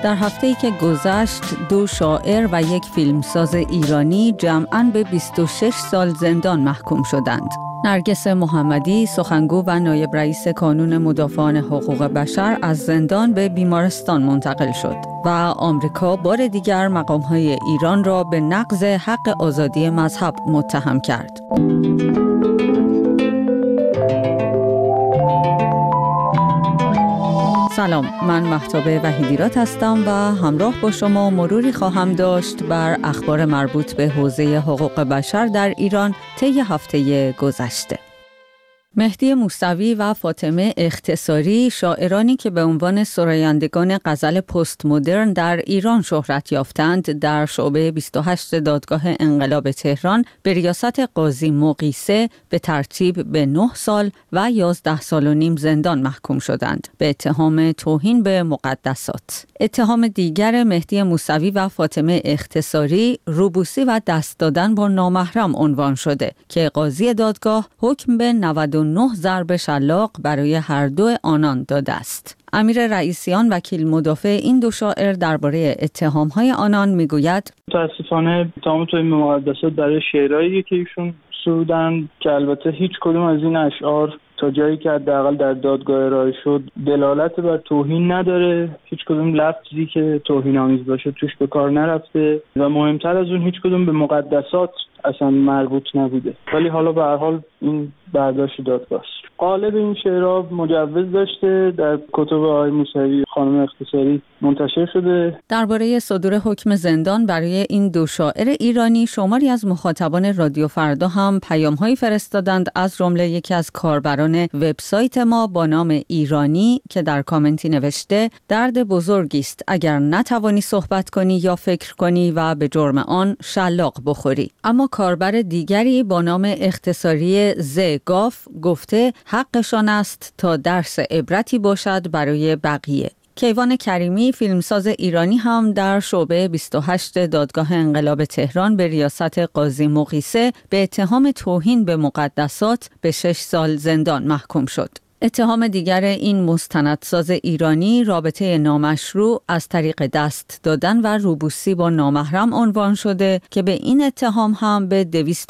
در هفته‌ای که گذشت 2 شاعر و 1 فیلمساز ایرانی جمعاً به 26 سال زندان محکوم شدند. نرگس محمدی، سخنگو و نایب رئیس کانون مدافعان حقوق بشر از زندان به بیمارستان منتقل شد و آمریکا بار دیگر مقام‌های ایران را به نقض حق آزادی مذهب متهم کرد. سلام، من مهتاب وحیدیرات هستم و همراه با شما مروری خواهم داشت بر اخبار مربوط به حوزه حقوق بشر در ایران طی هفته گذشته. مهدی موسوی و فاطمه اختصاری، شاعرانی که به عنوان سرایندگان غزل پست مدرن در ایران شهرت یافتند، در شعبه 28 دادگاه انقلاب تهران به ریاست قاضی مقیسه به ترتیب به 9 سال و 11 سال و نیم زندان محکوم شدند به اتهام توهین به مقدسات. اتهام دیگر مهدی موسوی و فاطمه اختصاری، روبوسی و دست دادن با نامحرم عنوان شده که قاضی دادگاه حکم به 99 ضرب شلاق برای هر دو آنان داده است. امیر رئیسیان، وکیل مدافع این 2 شاعر، درباره اتهام‌های آنان میگوید: متأسفانه اتهام توهین به مقدسات برای شعرهایی که ایشون سرودن که البته هیچ کدوم از این اشعار تا جایی که حداقل در دادگاه ارائه شد دلالت بر توهین نداره، هیچ کدوم لفظی که توهین‌آمیز باشه توش به کار نرفته و مهمتر از اون هیچ کدوم به مقدسات اصلا مربوط نبوده. ولی حالا به هر حال این برداشت دادگاه است. قالب این شعرها مجوز داشته، در کتب آقای موسوی خانم اختصاری منتشر شده. درباره صدور حکم زندان برای این 2 شاعر ایرانی شماری از مخاطبان رادیو فردا هم پیام‌هایی فرستادند، از جمله یکی از کاربران وبسایت ما با نام ایرانی که در کامنتی نوشته: درد بزرگی است اگر نتوانی صحبت کنی یا فکر کنی و به جرم آن شلاق بخوری. اما کاربر دیگری با نام اختصاری زگاف گفته حقشان است تا درس عبرتی باشد برای بقیه. کیوان کریمی، فیلمساز ایرانی، هم در شعبه 28 دادگاه انقلاب تهران به ریاست قاضی مقیسه به اتهام توهین به مقدسات به 6 سال زندان محکوم شد. اتهام دیگر این مستندساز ایرانی، رابطه نامشروع از طریق دست دادن و روبوسی با نامحرم عنوان شده که به این اتهام هم به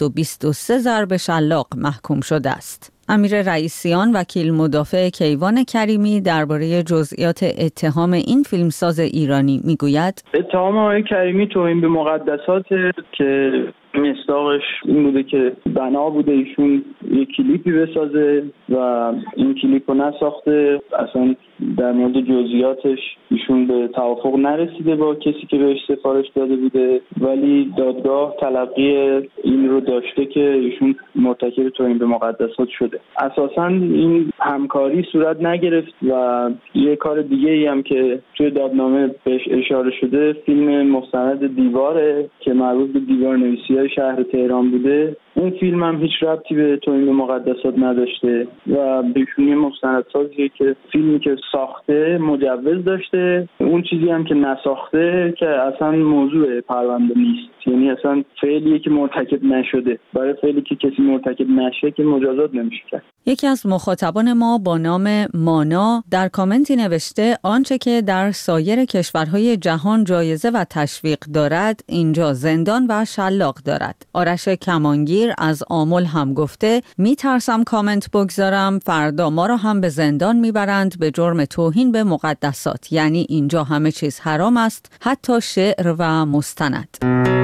223 ضرب شلاق محکوم شده است. امیر رئیسیان، وکیل مدافع کیوان کریمی، درباره جزئیات اتهام این فیلمساز ایرانی میگوید: اتهام آقای کریمی توهین به مقدسات که مصداقش این بوده که بنا بوده ایشون یک کلیپی بسازه و این کلیپ رو نساخته، اصلا در مورد جزئیاتش ایشون به توافق نرسیده با کسی که بهش سفارش داده بوده، ولی دادگاه تلقی این رو داشته که ایشون مرتکب توهین به مقدسات شده. اساساً این همکاری صورت نگرفت و یه کار دیگه ای هم که توی دادنامه بهش اشاره شده، فیلم مستند دیواره که مربوط به دیوار نویسی‌های شهر تهران بوده. اون فیلم هم هیچ ربطی به توهین به مقدسات نداشته و بهشون مستندسازیه که فیلمی که ساخته مجوز داشته، اون چیزی هم که نساخته که اصلا موضوع پرونده نیست، یعنی اصلا فعلیه که مرتکب نشده. برای فعلی که کسی مرتکب نشه که مجازات نمیشه کرد. یکی از مخاطبان ما با نام مانا در کامنتی نوشته: آنچه که در سایر کشورهای جهان جایزه و تشویق دارد اینجا زندان و شلاق دارد. آرش کمانگیر از آمل هم گفته: میترسم کامنت بگذارم، فردا ما را هم به زندان میبرند به جرم توهین به مقدسات. یعنی اینجا همه چیز حرام است، حتی شعر و مستند.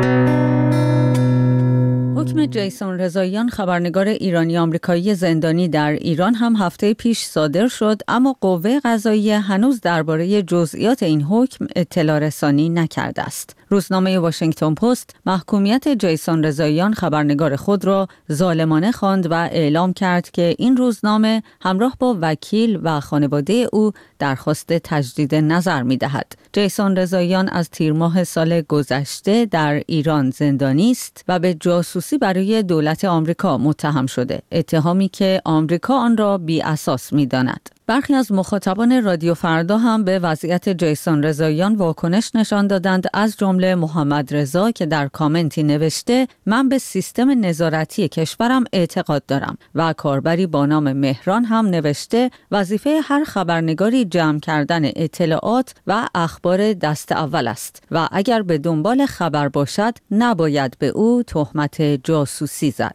حکم جیسون رضاییان، خبرنگار ایرانی آمریکایی زندانی در ایران، هم هفته پیش صادر شد، اما قوه قضاییه هنوز درباره جزئیات این حکم اطلاع رسانی نکرده است. روزنامه واشنگتن پست محکومیت جیسون رضاییان، خبرنگار خود را ظالمانه خواند و اعلام کرد که این روزنامه همراه با وکیل و خانواده او درخواست تجدید نظر می‌دهد. جیسون رضاییان از تیر ماه سال گذشته در ایران زندانی است و به جاسوسی برای دولت آمریکا متهم شده، اتهامی که آمریکا آن را بی اساس می‌داند. برخی از مخاطبان رادیو فردا هم به وضعیت جیسون رضاییان واکنش نشان دادند، از جمله محمد رضا که در کامنتی نوشته من به سیستم نظارتی کشورم اعتقاد دارم و کاربری با نام مهران هم نوشته وظیفه هر خبرنگاری جمع کردن اطلاعات و اخبار دست اول است و اگر به دنبال خبر باشد نباید به او تهمت جاسوسی زد.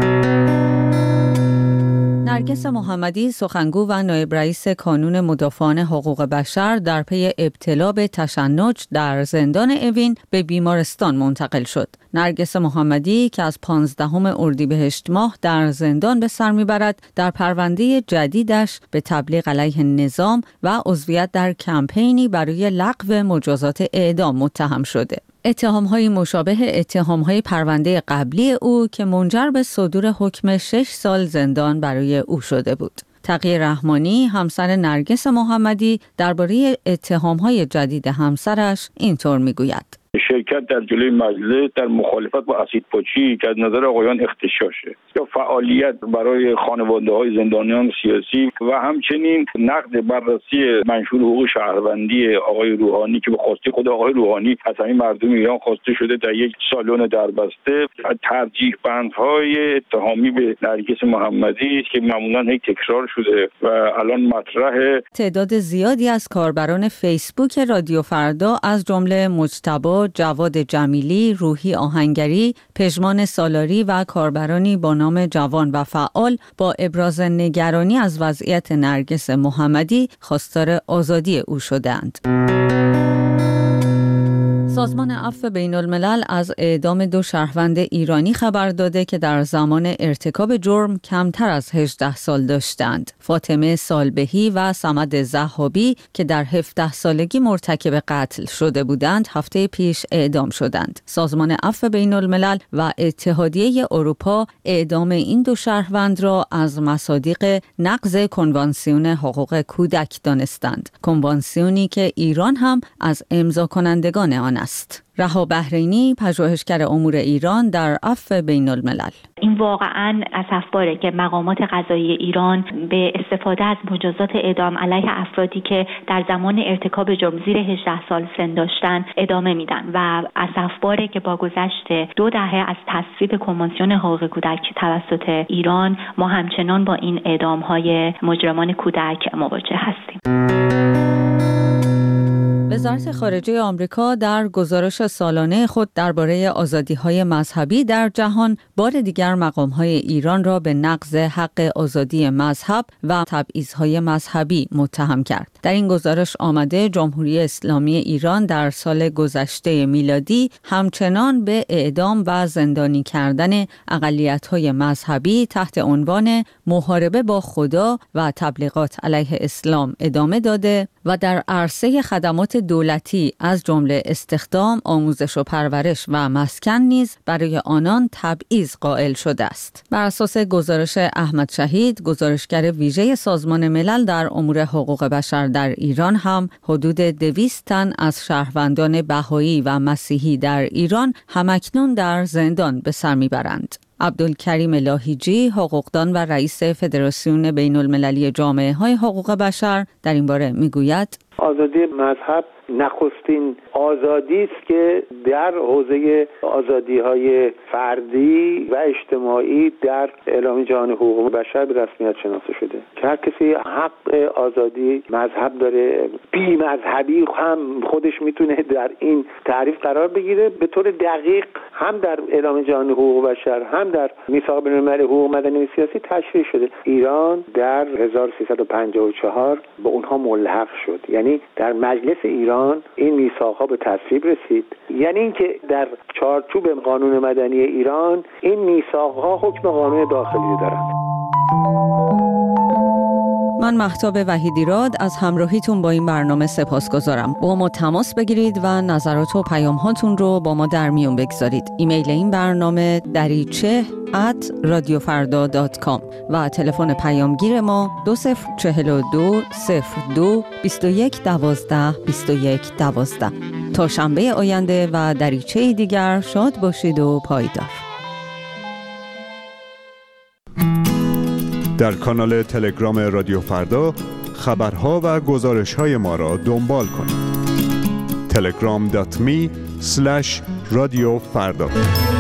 نرگس محمدی سخنگو و نایب رئیس کانون مدافعان حقوق بشر در پی ابتلا به تشنج در زندان اوین به بیمارستان منتقل شد. نرگس محمدی که از 15 اردیبهشت ماه در زندان به سر میبرد، در پرونده جدیدش به تبلیغ علیه نظام و عضویت در کمپینی برای لغو مجازات اعدام متهم شده. اتهام‌های مشابه اتهام‌های پرونده قبلی او که منجر به صدور حکم 6 سال زندان برای او شده بود. تقی رحمانی همسر نرگس محمدی درباره اتهام‌های جدید همسرش اینطور میگوید: شرکت در جلوی مجلس در مخالفت با اسیدپاچی که از نظر آقایان اغتشاشه، یا فعالیت برای خانواده‌های زندانیان سیاسی و همچنین نقد بررسی منشور حقوق شهروندی آقای روحانی که به خواسته خود آقای روحانی از همین مردم ایران خواسته شده در یک سالن دربسته، ترجیح بندهای اتهامی به نرگس محمدی که معمولاً هی تکرار شده و الان مطرحه. تعداد زیادی از کاربران فیسبوک رادیو فردا از جمله مجتبی، جواد جمیلی، روحی آهنگری، پژمان سالاری و کاربرانی با نام جوان و فعال با ابراز نگرانی از وضعیت نرگس محمدی خواستار آزادی او شدند. سازمان عفو بین الملل از اعدام 2 شهروند ایرانی خبر داده که در زمان ارتکاب جرم کمتر از 18 سال داشتند. فاطمه سالبهی و صمد ضحابی که در 17 سالگی مرتکب قتل شده بودند هفته پیش اعدام شدند. سازمان عفو بین الملل و اتحادیه اروپا اعدام این 2 شهروند را از مصادیق نقض کنوانسیون حقوق کودک دانستند. کنوانسیونی که ایران هم از امضا کنندگان آن است. رها بحرینی، پژوهشگر امور ایران در عفو بین الملل: این واقعاً اسفباره که مقامات قضایی ایران به استفاده از مجازات اعدام علیه افرادی که در زمان ارتکاب جرم زیر 18 سال سن داشتن ادامه میدن و اسفباره که با گذشت 2 دهه از تصویب کنوانسیون حقوق کودک توسط ایران ما همچنان با این اعدام‌های مجرمان کودک مواجه هستیم. وزارت خارجه آمریکا در گزارش سالانه خود درباره آزادی‌های مذهبی در جهان بار دیگر مقام‌های ایران را به نقض حق آزادی مذهب و تبعیض‌های مذهبی متهم کرد. در این گزارش آمده جمهوری اسلامی ایران در سال گذشته میلادی همچنان به اعدام و زندانی کردن اقلیت‌های مذهبی تحت عنوان محاربه با خدا و تبلیغات علیه اسلام ادامه داده و در عرصه خدمات دولتی از جمله استخدام، آموزش و پرورش و مسکن نیز برای آنان تبعیض قائل شده است. بر اساس گزارش احمد شهید، گزارشگر ویژه سازمان ملل در امور حقوق بشر در ایران، هم حدود 200 تن از شهروندان بهایی و مسیحی در ایران همکنون در زندان به سر میبرند. عبدالکریم لاهیجی، حقوقدان و رئیس فدراسیون بین المللی جامعه های حقوق بشر در این باره میگوید: آزادی مذهب نخستین آزادی است که در حوزه آزادی‌های فردی و اجتماعی در اعلامیه جهانی حقوق بشر به رسمیت شناخته شده که هر کسی حق آزادی مذهب داره. بی مذهبی هم خودش میتونه در این تعریف قرار بگیره. به طور دقیق هم در اعلامیه جهانی حقوق بشر هم در میثاق بین‌المللی حقوق مدنی و سیاسی تشریح شده. ایران در 1354 به اونها ملحق شد، یعنی در مجلس ایران این میثاق‌ها به تصویب رسید. یعنی اینکه در چارچوب قانون مدنی ایران این میثاق‌ها حکم قانون داخلی دارند. من مهتاب وحیدیراد از همراهیتون با این برنامه سپاسگزارم. با ما تماس بگیرید و نظرات و پیام‌هاتون رو با ما در میون بگذارید. ایمیل این برنامه dariche@radiofarda.com و تلفن پیامگیر ما 2042 02 21 12 21 12. تا شنبه آینده و دریچه دیگر شاد باشید و پایدار. در کانال تلگرام رادیو فردا خبرها و گزارش‌های ما را دنبال کنید. telegram.me/رادیو فردا